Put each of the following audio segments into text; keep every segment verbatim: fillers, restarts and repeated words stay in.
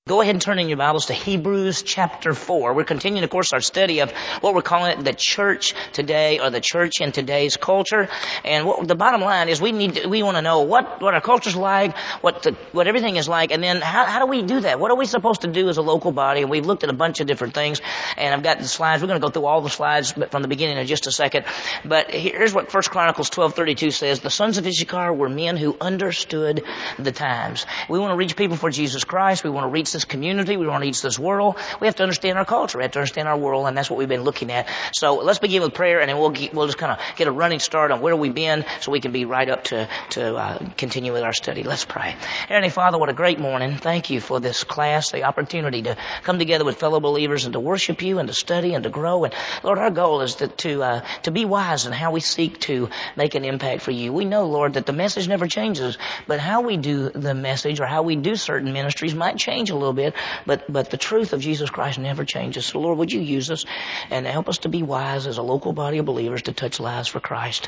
Go ahead and turn in your Bibles to Hebrews chapter four. We're continuing, of course, our study of what we're calling it the church today, or the church in today's culture. And what the bottom line is, we need to, we want to know what, what our culture's like, what the, what everything is like, and then how, how do we do that? What are we supposed to do as a local body? And we've looked at a bunch of different things, and I've got the slides. We're going to go through all the slides from the beginning in just a second. But here's what First Chronicles twelve thirty-two says: the sons of Issachar were men who understood the times. We want to reach people for Jesus Christ. We want to reach this community. We want to reach this world. We have to understand our culture. We have to understand our world, and that's what we've been looking at. So let's begin with prayer, and then we'll get, we'll just kind of get a running start on where we've been, so we can be right up to to uh, continue with our study. Let's pray. Heavenly Father, what a great morning! Thank you for this class, the opportunity to come together with fellow believers and to worship you and to study and to grow. And Lord, our goal is to to, uh, to be wise in how we seek to make an impact for you. We know, Lord, that the message never changes, but how we do the message or how we do certain ministries might change a little bit. But but the truth of Jesus Christ never changes. So, Lord, would you use us and help us to be wise as a local body of believers to touch lives for Christ.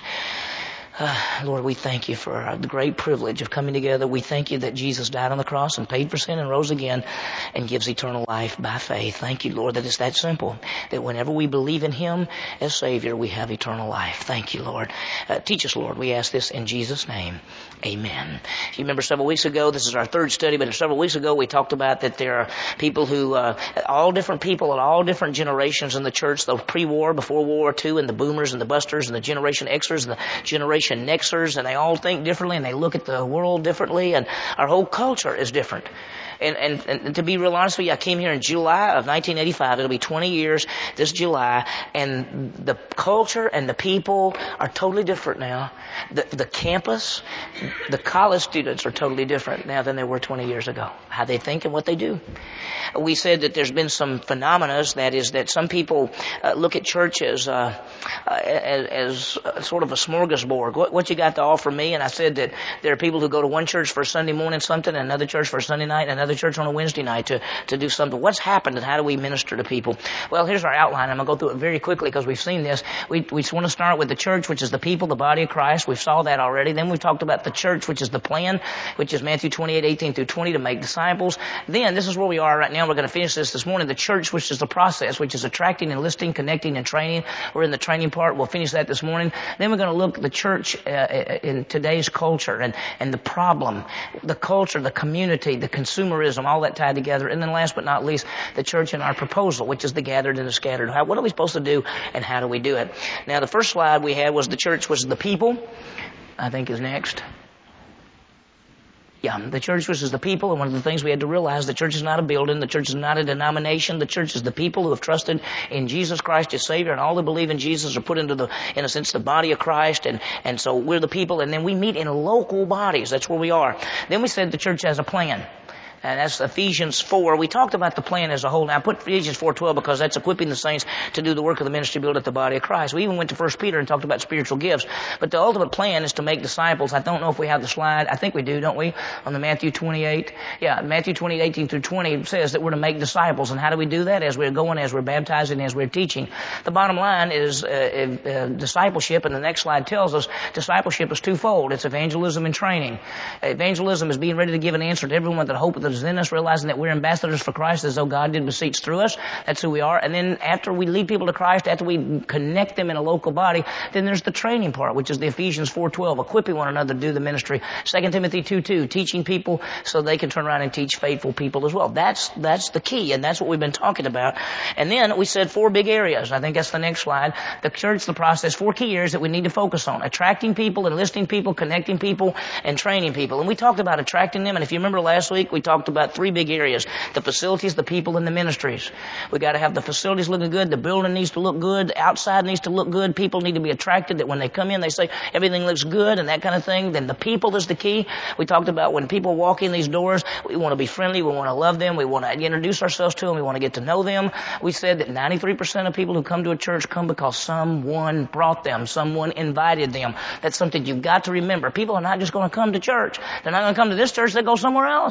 Uh, Lord, we thank you for uh, the great privilege of coming together. We thank you that Jesus died on the cross and paid for sin and rose again and gives eternal life by faith. Thank you, Lord, that it's that simple, that whenever we believe in him as Savior, we have eternal life. Thank you, Lord. Uh, teach us, Lord. We ask this in Jesus' name. Amen. If you remember several weeks ago, this is our third study, but several weeks ago we talked about that there are people who, uh, all different people at all different generations in the church, the pre-war, before World War Two, and the boomers and the busters and the Generation Xers and the Generation Nexers, and they all think differently and they look at the world differently, and our whole culture is different. And, and, and to be real honest with you, I came here in July of nineteen eighty-five. It'll be twenty years this July, and the culture and the people are totally different now. The, the campus, the college students are totally different now than they were twenty years ago. How they think and what they do. We said that there's been some phenomena, that is that some people uh, look at church as, uh, uh, as, as sort of a smorgasbord. What, what you got to offer me? And I said that there are people who go to one church for Sunday morning something, and another church for Sunday night, and another church on a Wednesday night to, to do something. What's happened, and how do we minister to people? Well, here's our outline. I'm going to go through it very quickly because we've seen this. We, we want to start with the church, which is the people, the body of Christ. We saw that already. Then we talked about the church, which is the plan, which is Matthew twenty-eight, eighteen through twenty, to make disciples. Then, this is where we are right now. We're going to finish this this morning. The church, which is the process, which is attracting, enlisting, connecting, and training. We're in the training part. We'll finish that this morning. Then we're going to look at the church uh, in today's culture and, and the problem, the culture, the community, the consumerism, all that tied together. And then last but not least, the church in our proposal, which is the gathered and the scattered. How, what are we supposed to do, and how do we do it? Now, the first slide we had was the church was the people, I think is next. Yeah, the church was the people, and one of the things we had to realize, the church is not a building, the church is not a denomination, the church is the people who have trusted in Jesus Christ as Savior, and all who believe in Jesus are put into the, in a sense, the body of Christ, and, and so we're the people, and then we meet in local bodies. That's where we are. Then we said the church has a plan. And that's Ephesians four. We talked about the plan as a whole. Now, I put Ephesians four twelve because that's equipping the saints to do the work of the ministry, build up the body of Christ. We even went to First Peter and talked about spiritual gifts. But the ultimate plan is to make disciples. I don't know if we have the slide. I think we do, don't we? On the Matthew twenty-eight. Yeah, Matthew twenty-eight, eighteen through twenty says that we're to make disciples. And how do we do that? As we're going, as we're baptizing, as we're teaching. The bottom line is uh, uh, discipleship, and the next slide tells us discipleship is twofold. It's evangelism and training. Evangelism is being ready to give an answer to everyone that hope that is in us, realizing that we're ambassadors for Christ as though God did beseech through us. That's who we are. And then after we lead people to Christ, after we connect them in a local body, then there's the training part, which is the Ephesians four twelve, equipping one another to do the ministry. Second Timothy two two, teaching people so they can turn around and teach faithful people as well. That's that's the key, and that's what we've been talking about. And then we said four big areas. I think that's the next slide. The church, the process, four key areas that we need to focus on: attracting people, enlisting people, connecting people, and training people. And we talked about attracting them, and if you remember last week, we talked about three big areas: the facilities, the people, and the ministries. We got to have the facilities looking good. The building needs to look good. The outside needs to look good. People need to be attracted, that when they come in, they say everything looks good and that kind of thing. Then the people is the key. We talked about when people walk in these doors, we want to be friendly. We want to love them. We want to introduce ourselves to them. We want to get to know them. We said that ninety-three percent of people who come to a church come because someone brought them. Someone invited them. That's something you've got to remember. People are not just going to come to church. They're not going to come to this church. They go somewhere else.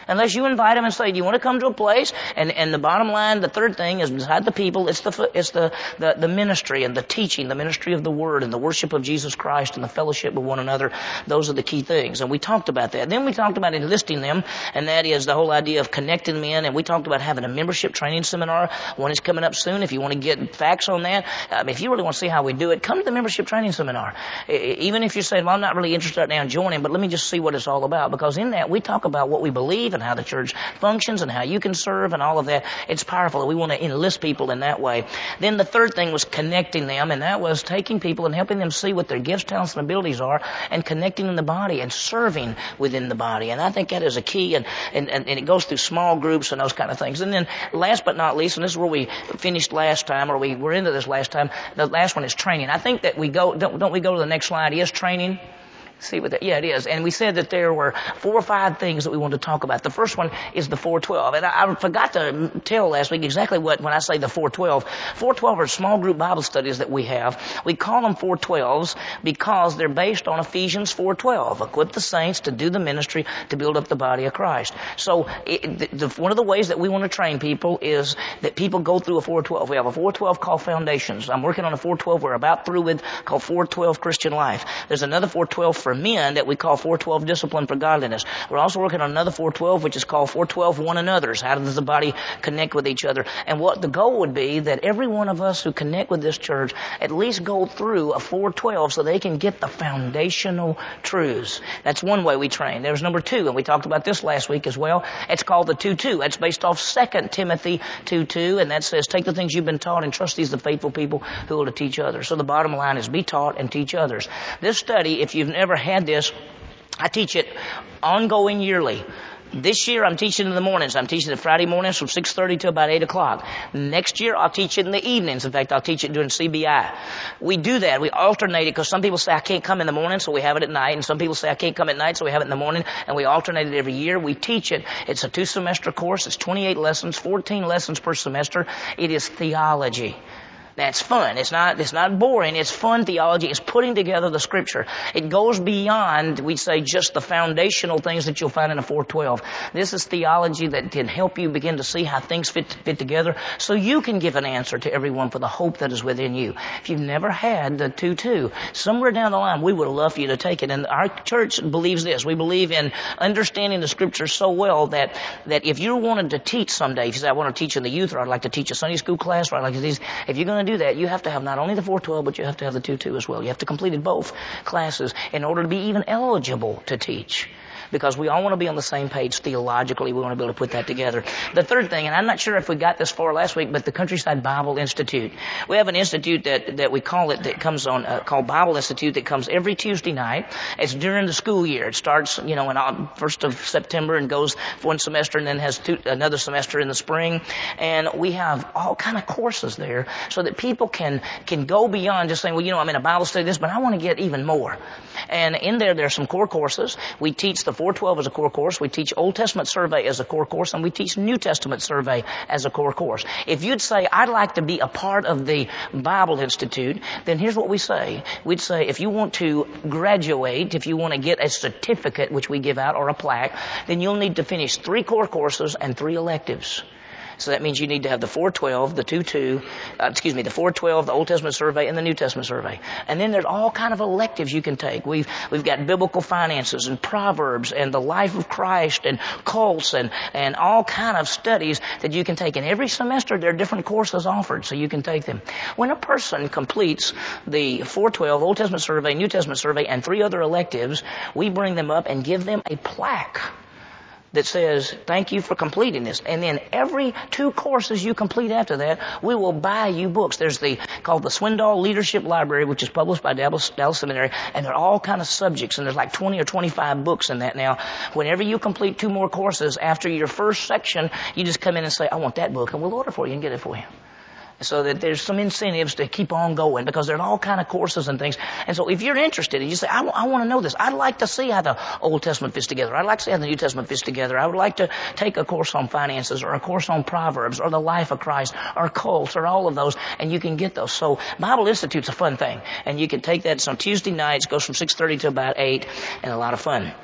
Unless you invite them and say, do you want to come to a place? And, and the bottom line, the third thing is beside the people, it's the, it's the, the, the ministry and the teaching, the ministry of the Word and the worship of Jesus Christ and the fellowship with one another. Those are the key things. And we talked about that. Then we talked about enlisting them, and that is the whole idea of connecting them in. And we talked about having a membership training seminar. One is coming up soon. If you want to get facts on that, um, if you really want to see how we do it, come to the membership training seminar. Even if you say, well, I'm not really interested right now in joining, but let me just see what it's all about. Because in that, we talk about what we believe and how the church functions and how you can serve and all of that. It's powerful. We want to enlist people in that way. Then the third thing was connecting them, and that was taking people and helping them see what their gifts, talents, and abilities are and connecting in the body and serving within the body. And I think that is a key, and, and, and it goes through small groups and those kind of things. And then last but not least, and this is where we finished last time, or we were into this last time, the last one is training. I think that we go, don't, don't we go to the next slide? Is training? See what that, yeah, it is. And we said that there were four or five things that we wanted to talk about. The first one is the four twelve. And I, I forgot to tell last week exactly what, when I say the four twelve. four twelve are small group Bible studies that we have. We call them four twelves because they're based on Ephesians four twelve. Equip the saints to do the ministry to build up the body of Christ. So it, the, the, one of the ways that we want to train people is that people go through a four twelve. We have a four twelve called Foundations. I'm working on a four twelve we're about through with called four twelve Christian Life. There's another four twelve for men that we call four twelve Discipline for Godliness. We're also working on another four twelve which is called four twelve One Another's. How does the body connect with each other? And what the goal would be that every one of us who connect with this church at least go through a four twelve so they can get the foundational truths. That's one way we train. There's number two, and we talked about this last week as well. It's called the two two. That's based off Second Timothy two two, and that says, take the things you've been taught and trust these the faithful people who will to teach others. So the bottom line is be taught and teach others. This study, if you've never had this, I teach it ongoing yearly. This year I'm teaching in the mornings. I'm teaching it Friday mornings from six thirty to about eight o'clock. Next year I'll teach it in the evenings. In fact, I'll teach it during C B I. We do that. We alternate it because some people say I can't come in the morning, so we have it at night. And some people say I can't come at night, so we have it in the morning. And we alternate it every year. We teach it. It's a two-semester course. It's twenty-eight lessons, fourteen lessons per semester. It is theology. That's fun. It's not, it's not boring. It's fun theology. It's putting together the Scripture. It goes beyond, we say, just the foundational things that you'll find in a four twelve. This is theology that can help you begin to see how things fit, fit together so you can give an answer to everyone for the hope that is within you. If you've never had the two two, somewhere down the line, we would love for you to take it. And our church believes this. We believe in understanding the Scripture so well that, that if you wanted to teach someday, if you say, I want to teach in the youth, or I'd like to teach a Sunday school class, or I'd like to teach, if you're going to do that, you have to have not only the four twelve, but you have to have the two two as well. You have to complete both classes in order to be even eligible to teach. Because we all want to be on the same page theologically. We want to be able to put that together. The third thing, and I'm not sure if we got this far last week, but the Countryside Bible Institute. We have an institute that, that we call it, that comes on, uh, called Bible Institute, that comes every Tuesday night. It's during the school year. It starts, you know, in first of September and goes for one semester and then has two, another semester in the spring. And we have all kind of courses there so that people can, can go beyond just saying, well, you know, I'm in a Bible study this, but I want to get even more. And in there, there are some core courses. We teach the four twelve as a core course. We teach Old Testament survey as a core course, and we teach New Testament survey as a core course. If you'd say, I'd like to be a part of the Bible Institute, then here's what we say. We'd say, if you want to graduate, if you want to get a certificate, which we give out, or a plaque, then you'll need to finish three core courses and three electives. So that means you need to have the four twelve, the two two, uh, excuse me, the four twelve, the Old Testament survey, and the New Testament survey. And then there's all kind of electives you can take. We've, we've got biblical finances and Proverbs and the life of Christ and cults and, and all kind of studies that you can take. And every semester there are different courses offered, so you can take them. When a person completes the four twelve, Old Testament survey, New Testament survey, and three other electives, we bring them up and give them a plaque that says, thank you for completing this. And then every two courses you complete after that, we will buy you books. There's the, called the Swindoll Leadership Library, which is published by Dallas, Dallas Seminary, and they're all kind of subjects, and there's like twenty or twenty-five books in that now. Whenever you complete two more courses, after your first section, you just come in and say, I want that book, and we'll order for you and get it for you. So that there's some incentives to keep on going, because there are all kind of courses and things. And so if you're interested and you say, I, w- I want to know this, I'd like to see how the Old Testament fits together, I'd like to see how the New Testament fits together, I would like to take a course on finances or a course on Proverbs or the life of Christ or cults or all of those, and you can get those. So Bible Institute's a fun thing, and you can take that. It's on Tuesday nights, goes from six thirty to about eight, and a lot of fun.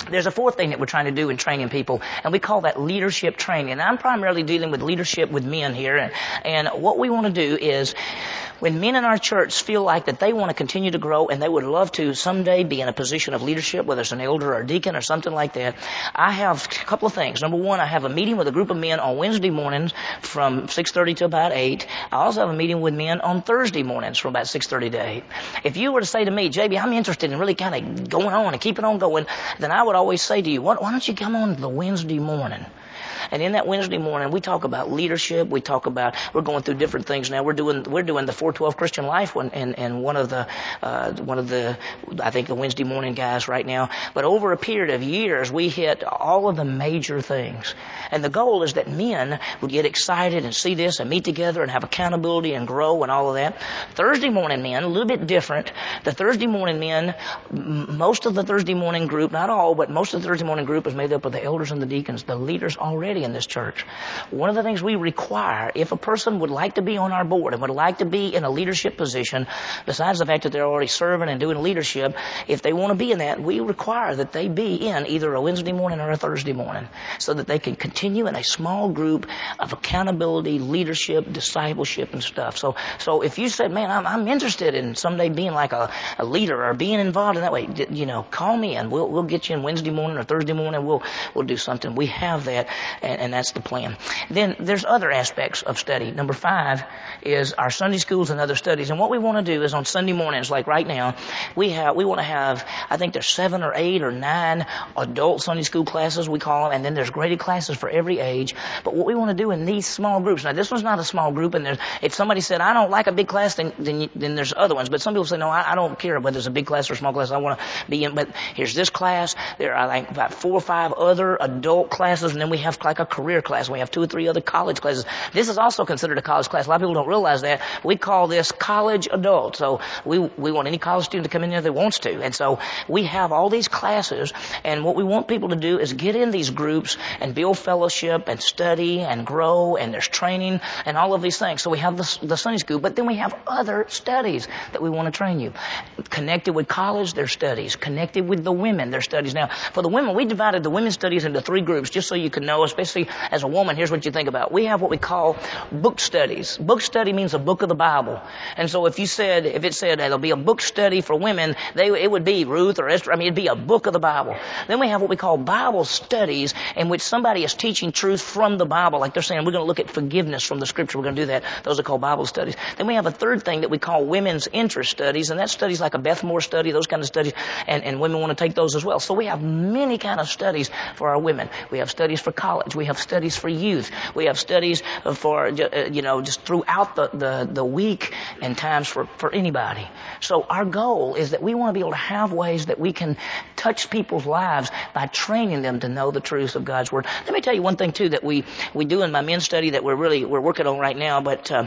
There's a fourth thing that we're trying to do in training people, and we call that leadership training. And I'm primarily dealing with leadership with men here. And, and what we want to do is, when men in our church feel like that they want to continue to grow and they would love to someday be in a position of leadership, whether it's an elder or a deacon or something like that, I have a couple of things. Number one, I have a meeting with a group of men on Wednesday mornings from six thirty to about eight. I also have a meeting with men on Thursday mornings from about six thirty to eight. If you were to say to me, J B, I'm interested in really kind of going on and keeping on going, then I would always say to you, why don't you come on the Wednesday morning? And in that Wednesday morning, we talk about leadership. We talk about, we're going through different things now. We're doing, we're doing the four twelve Christian Life one, and, and one of the, uh, one of the, I think the Wednesday morning guys right now. But over a period of years, we hit all of the major things. And the goal is that men would get excited and see this and meet together and have accountability and grow and all of that. Thursday morning men, a little bit different. The Thursday morning men, most of the Thursday morning group, not all, but most of the Thursday morning group is made up of the elders and the deacons, the leaders already in this church. One of the things we require, if a person would like to be on our board and would like to be in a leadership position, besides the fact that they're already serving and doing leadership, if they want to be in that, we require that they be in either a Wednesday morning or a Thursday morning so that they can continue in a small group of accountability, leadership, discipleship, and stuff. So, so if you said, man, I'm, I'm interested in someday being like a, a leader or being involved in that way, you know, call me and we'll, we'll get you in Wednesday morning or Thursday morning. We'll, we'll do something. We have that. And, and that's the plan. Then there's other aspects of study. Number five is our Sunday schools and other studies. And what we want to do is on Sunday mornings, like right now, we have, we want to have, I think there's seven or eight or nine adult Sunday school classes, we call them, and then there's graded classes for every age. But what we want to do in these small groups, now this one's not a small group, and there's, if somebody said, I don't like a big class, then, then, you, then there's other ones. But some people say, no, I, I don't care whether it's a big class or a small class, I want to be in, but here's this class, there are like about four or five other adult classes, and then we have like a career class. We have two or three other college classes. This is also considered a college class. A lot of people don't realize that. We call this college adult. So we we want any college student to come in there that wants to. And so we have all these classes, and what we want people to do is get in these groups and build fellowship and study and grow, and there's training and all of these things. So we have the, the Sunday school, but then we have other studies that we want to train you. Connected with college, there's studies. Connected with the women, there's studies. Now, for the women, we divided the women's studies into three groups, just so you can know, especially as a woman, here's what you think about. We have what we call book studies. Book study means a book of the Bible. And so if you said, if it said there'll be a book study for women, they, it would be Ruth or Esther. I mean, it'd be a book of the Bible. Then we have what we call Bible studies, in which somebody is teaching truth from the Bible. Like they're saying, we're going to look at forgiveness from the Scripture. We're going to do that. Those are called Bible studies. Then we have a third thing that we call women's interest studies, and that's studies like a Beth Moore study, those kind of studies, and, and women want to take those as well. So we have many kind of studies for our women. We have studies for college. We have studies for youth. We have studies for, you know, just throughout the, the, the week and times for, for anybody. So our goal is that we want to be able to have ways that we can touch people's lives by training them to know the truth of God's Word. Let me tell you one thing, too, that we, we do in my men's study that we're really, we're working on right now, but, uh,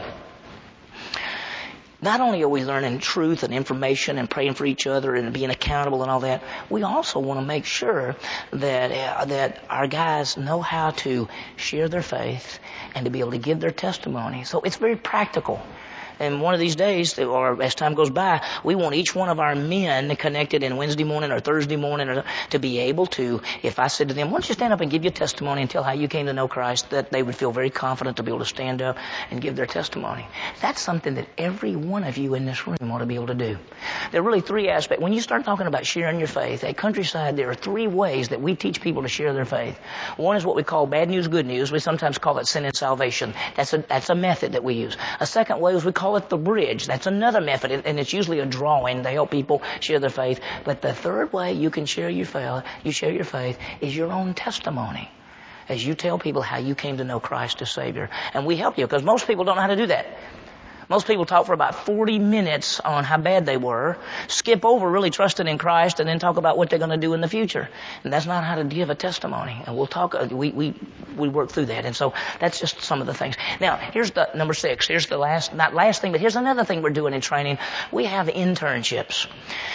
not only are we learning truth and information and praying for each other and being accountable and all that, we also want to make sure that uh, that our guys know how to share their faith and to be able to give their testimony. So it's very practical. And one of these days, or as time goes by, we want each one of our men connected in Wednesday morning or Thursday morning or, to be able to, if I said to them, why don't you stand up and give your testimony and tell how you came to know Christ, that they would feel very confident to be able to stand up and give their testimony. That's something that every one of you in this room ought to be able to do. There are really three aspects. When you start talking about sharing your faith, at Countryside, there are three ways that we teach people to share their faith. One is what we call bad news, good news. We sometimes call it sin and salvation. That's a, that's a method that we use. A second way is we call it the bridge. That's another method, and it's usually a drawing to help people share their faith. But the third way you can share your faith, you share your faith, is your own testimony. As you tell people how you came to know Christ as Savior. And we help you, because most people don't know how to do that. Most people talk for about forty minutes on how bad they were, skip over really trusting in Christ, and then talk about what they're going to do in the future. And that's not how to give a testimony. And we'll talk, we, we, we work through that. And so that's just some of the things. Now, here's the number six. Here's the last, not last thing, but here's another thing we're doing in training. We have internships.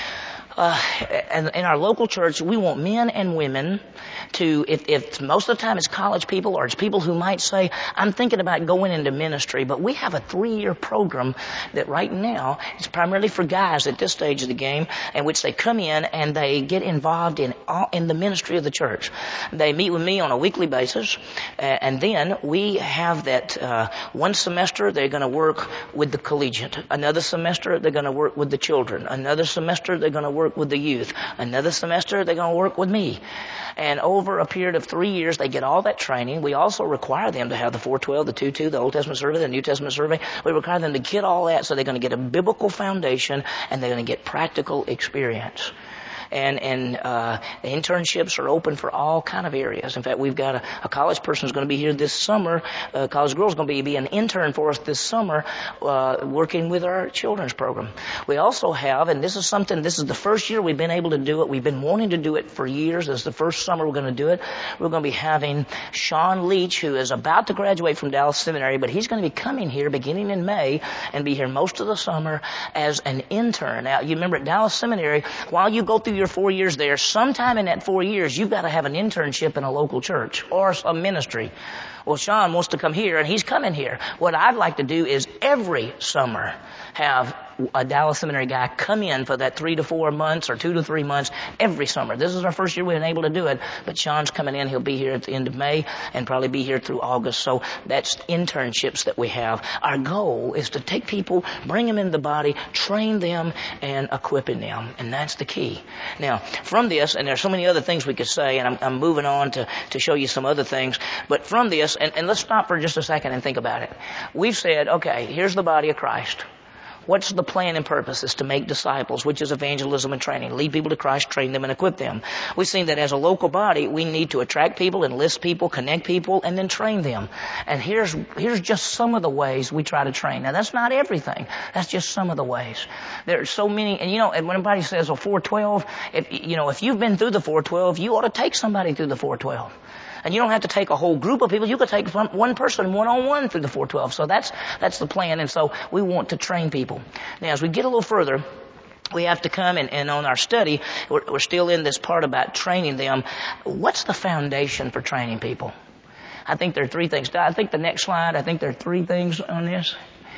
Uh, and in our local church, we want men and women to, if, if most of the time it's college people or it's people who might say, I'm thinking about going into ministry, but we have a three-year program that right now is primarily for guys at this stage of the game, in which they come in and they get involved in all, in the ministry of the church. They meet with me on a weekly basis, uh, and then we have that uh, one semester they're going to work with the collegiate. Another semester they're going to work with the children. Another semester they're going to work with the youth. Another semester they're going to work with me. And over a period of three years, they get all that training. We also require them to have the four twelve, the two two, the Old Testament survey, the New Testament survey. We require them to get all that, so they're going to get a biblical foundation and they're going to get practical experience. And, and, uh, internships are open for all kind of areas. In fact, we've got a, a college person who's going to be here this summer. A college girl's going to be, be an intern for us this summer, uh, working with our children's program. We also have, and this is something, this is the first year we've been able to do it. We've been wanting to do it for years. This is the first summer we're going to do it. We're going to be having Sean Leach, who is about to graduate from Dallas Seminary, but he's going to be coming here beginning in May and be here most of the summer as an intern. Now, you remember at Dallas Seminary, while you go through your four years there, sometime in that four years, you've got to have an internship in a local church or some ministry. Well, Sean wants to come here, and he's coming here. What I'd like to do is every summer have a Dallas Seminary guy come in for that three to four months or two to three months every summer. This is our first year we've been able to do it, but Sean's coming in. He'll be here at the end of May and probably be here through August. So that's internships that we have. Our goal is to take people, bring them into the body, train them, and equipping them. And that's the key. Now, from this, and there's so many other things we could say, and I'm, I'm moving on to, to show you some other things, but from this, and, and let's stop for just a second and think about it. We've said, okay, here's the body of Christ. What's the plan and purpose? Is to make disciples, which is evangelism and training. Lead people to Christ, train them, and equip them. We've seen that as a local body, we need to attract people, enlist people, connect people, and then train them. And here's here's just some of the ways we try to train. Now, that's not everything. That's just some of the ways. There are so many, and you know, and when anybody says, well, four twelve, if, you know, if you've been through the four twelve, you ought to take somebody through the four twelve. And you don't have to take a whole group of people. You could take one person one-on-one through the four twelve. So that's that's the plan. And so we want to train people. Now, as we get a little further, we have to come and, and on our study, we're, we're still in this part about training them. What's the foundation for training people? I think there are three things. I think the next slide, I think there are three things on this.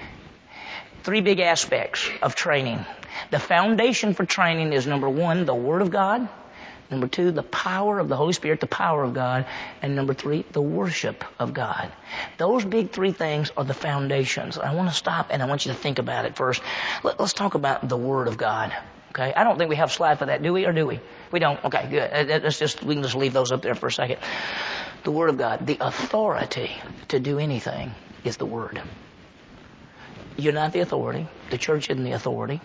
Three big aspects of training. The foundation for training is, number one, the Word of God. Number two, the power of the Holy Spirit, the power of God. And number three, the worship of God. Those big three things are the foundations. I want to stop and I want you to think about it first. Let, let's talk about the Word of God. Okay? I don't think we have a slide for that, do we? Or do we? We don't? Okay, good. Let's just, we can just leave those up there for a second. The Word of God. The authority to do anything is the Word. You're not the authority. The church isn't the authority.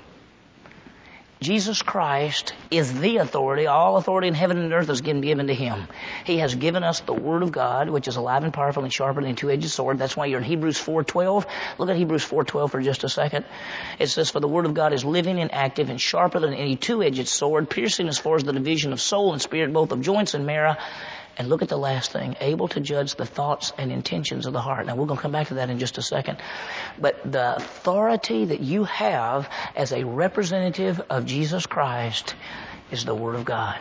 Jesus Christ is the authority. All authority in heaven and earth is given to Him. He has given us the Word of God, which is alive and powerful and sharper than a two-edged sword. That's why you're in Hebrews four twelve. Look at Hebrews four twelve for just a second. It says, for the Word of God is living and active and sharper than any two-edged sword, piercing as far as the division of soul and spirit, both of joints and marrow. And look at the last thing, able to judge the thoughts and intentions of the heart. Now, we're going to come back to that in just a second. But the authority that you have as a representative of Jesus Christ is the Word of God.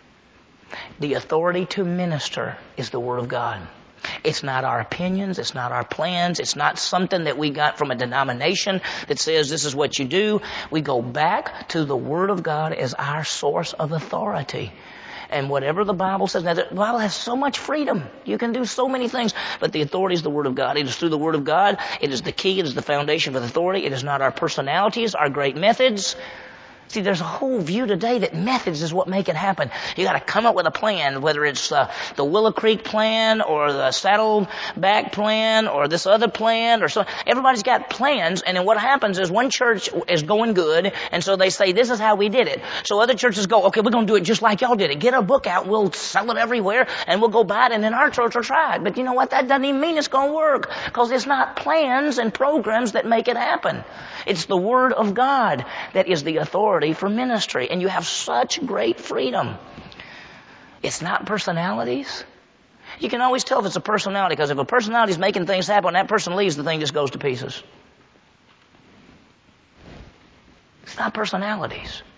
The authority to minister is the Word of God. It's not our opinions. It's not our plans. It's not something that we got from a denomination that says this is what you do. We go back to the Word of God as our source of authority. And whatever the Bible says, now the Bible has so much freedom. You can do so many things, but the authority is the Word of God. It is through the Word of God. It is the key. It is the foundation for the authority. It is not our personalities, our great methods. See, there's a whole view today that methods is what make it happen. You got to come up with a plan, whether it's uh, the Willow Creek plan or the Saddleback plan or this other plan or so. Everybody's got plans, and then what happens is one church is going good, and so they say, this is how we did it. So other churches go, okay, we're going to do it just like y'all did it. Get our book out, we'll sell it everywhere, and we'll go buy it, and then our church will try it. But you know what? That doesn't even mean it's going to work, because it's not plans and programs that make it happen. It's the Word of God that is the authority for ministry, and you have such great freedom. It's not personalities. You can always tell if it's a personality, because if a personality is making things happen, that person leaves, the thing just goes to pieces. It's not personalities.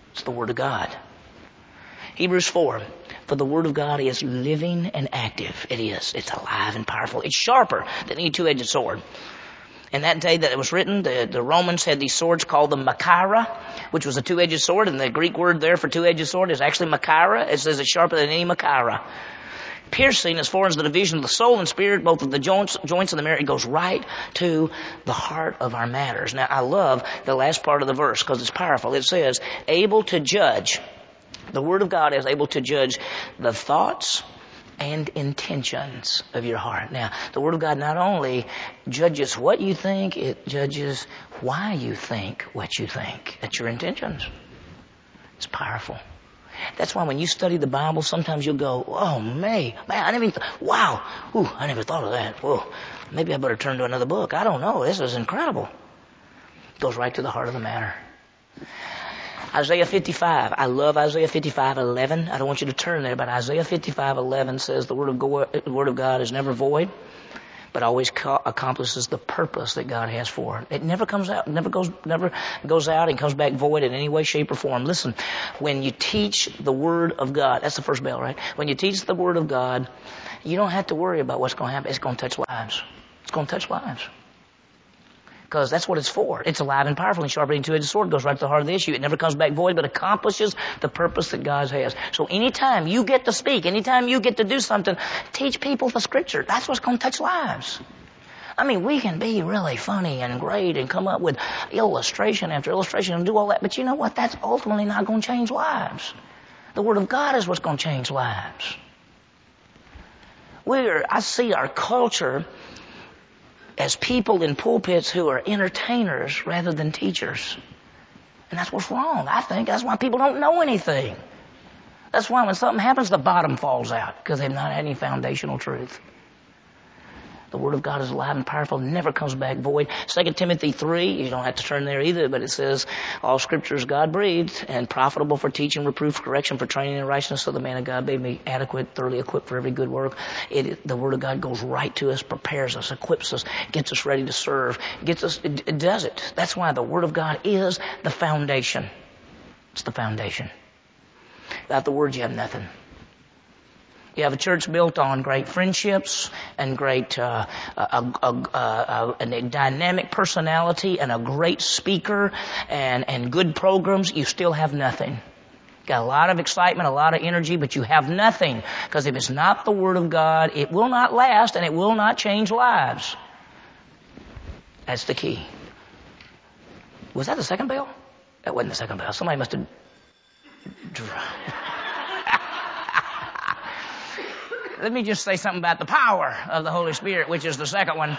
It's the Word of God. Hebrews four. For the Word of God is living and active. It is. It's alive and powerful. It's sharper than any two-edged sword. In that day that it was written, the, the Romans had these swords called the Machaira, which was a two-edged sword, and the Greek word there for two-edged sword is actually Machaira. It says it's sharper than any Machaira. Piercing as far as the division of the soul and spirit, both of the joints, joints and the marrow. It goes right to the heart of our matters. Now, I love the last part of the verse because it's powerful. It says, able to judge. The Word of God is able to judge the thoughts and intentions of your heart. Now, the Word of God not only judges what you think, it judges why you think what you think. That's your intentions. It's powerful. That's why when you study the Bible, sometimes you'll go, oh, man, man, I never even, th- wow, ooh, I never thought of that. Whoa, maybe I better turn to another book. I don't know. This is incredible. It goes right to the heart of the matter. Isaiah fifty-five. I love Isaiah fifty-five eleven. I don't want you to turn there, but Isaiah fifty-five eleven says the word of God, the word of God is never void, but always co- accomplishes the purpose that God has for it. It never comes out, never goes, never goes out and comes back void in any way, shape, or form. Listen, when you teach the Word of God, that's the first bell, right? When you teach the Word of God, you don't have to worry about what's going to happen. It's going to touch lives. It's going to touch lives. Because that's what it's for. It's alive and powerful and sharper than a two-edged sword. It goes right to the heart of the issue. It never comes back void, but accomplishes the purpose that God has. So anytime you get to speak, anytime you get to do something, teach people the Scripture. That's what's going to touch lives. I mean, we can be really funny and great and come up with illustration after illustration and do all that, but you know what? That's ultimately not going to change lives. The Word of God is what's going to change lives. We're, I see our culture as people in pulpits who are entertainers rather than teachers. And that's what's wrong, I think. That's why people don't know anything. That's why when something happens, the bottom falls out, because they've not had any foundational truth. The Word of God is alive and powerful, never comes back void. Second Timothy three, you don't have to turn there either, but it says, all Scripture is God-breathed and profitable for teaching, reproof, correction, for training in righteousness, so the man of God may be adequate, thoroughly equipped for every good work. It, the Word of God goes right to us, prepares us, equips us, gets us ready to serve, gets us, it, it does it. That's why the Word of God is the foundation. It's the foundation. Without the Word, you have nothing. You have a church built on great friendships and great, uh, a, a, a, a, a dynamic personality and a great speaker and, and good programs. You still have nothing. Got a lot of excitement, a lot of energy, but you have nothing. Because if it's not the Word of God, it will not last and it will not change lives. That's the key. Was that the second bell? That wasn't the second bell. Somebody must have... Let me just say something about the power of the Holy Spirit, which is the second one.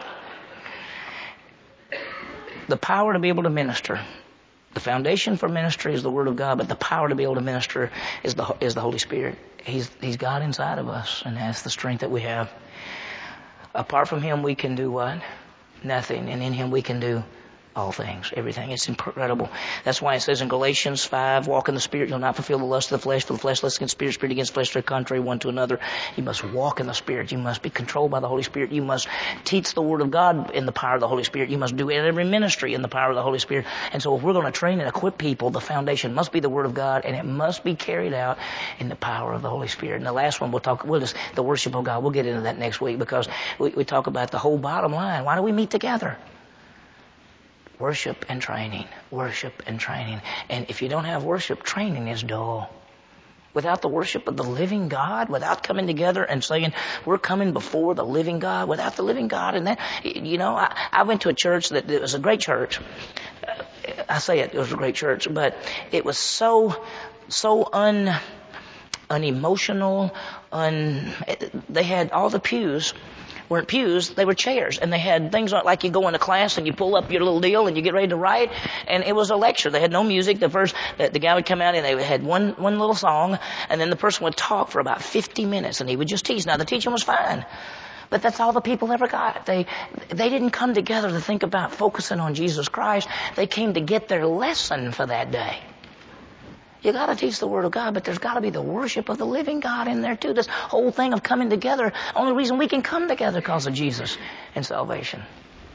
The power to be able to minister. The foundation for ministry is the Word of God, but the power to be able to minister is the is the Holy Spirit. He's He's God inside of us, and that's the strength that we have. Apart from Him, we can do what? Nothing. And in Him, we can do all things, everything. It's incredible. That's why it says in Galatians five, walk in the Spirit, you'll not fulfill the lust of the flesh, for the flesh lusts against Spirit, Spirit against flesh, they're contrary one to another. You must walk in the Spirit. You must be controlled by the Holy Spirit. You must teach the Word of God in the power of the Holy Spirit. You must do every ministry in the power of the Holy Spirit. And so if we're going to train and equip people, the foundation must be the Word of God, and it must be carried out in the power of the Holy Spirit. And the last one we'll talk, we'll just, the worship of God, we'll get into that next week, because we, we talk about the whole bottom line. Why do we meet together? Worship and training. Worship and training. And if you don't have worship, training is dull. Without the worship of the living God, without coming together and saying, we're coming before the living God, without the living God, and that, you know, I, I went to a church that, it was a great church. I say it, it was a great church, but it was so, so un, unemotional, un, they had all the pews weren't pews, they were chairs, and they had things like you go into class and you pull up your little deal and you get ready to write, and it was a lecture. They had no music. The first, the, the guy would come out and they had one, one little song, and then the person would talk for about fifty minutes, and he would just teach. Now the teaching was fine, but that's all the people ever got. They, they didn't come together to think about focusing on Jesus Christ. They came to get their lesson for that day. You got to teach the Word of God, but there's got to be the worship of the living God in there too. This whole thing of coming together, only reason we can come together because of Jesus and salvation.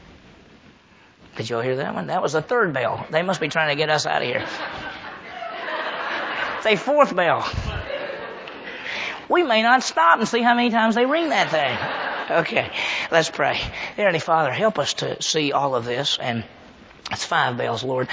Did you all hear that one? That was the third bell. They must be trying to get us out of here. That's a fourth bell. We may not stop and see how many times they ring that thing. Okay, let's pray. Heavenly Father, help us to see all of this, and it's five bells, Lord.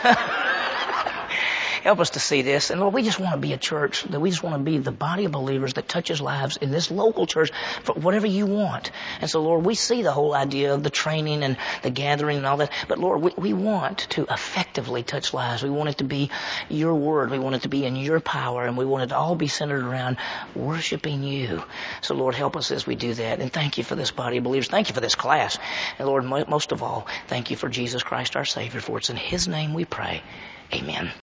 Help us to see this. And Lord, we just want to be a church, that we just want to be the body of believers that touches lives in this local church for whatever you want. And so, Lord, we see the whole idea of the training and the gathering and all that. But, Lord, we, we want to effectively touch lives. We want it to be your word. We want it to be in your power. And we want it to all be centered around worshiping you. So, Lord, help us as we do that. And thank you for this body of believers. Thank you for this class. And, Lord, most of all, thank you for Jesus Christ, our Savior. For it's in his name we pray. Amen.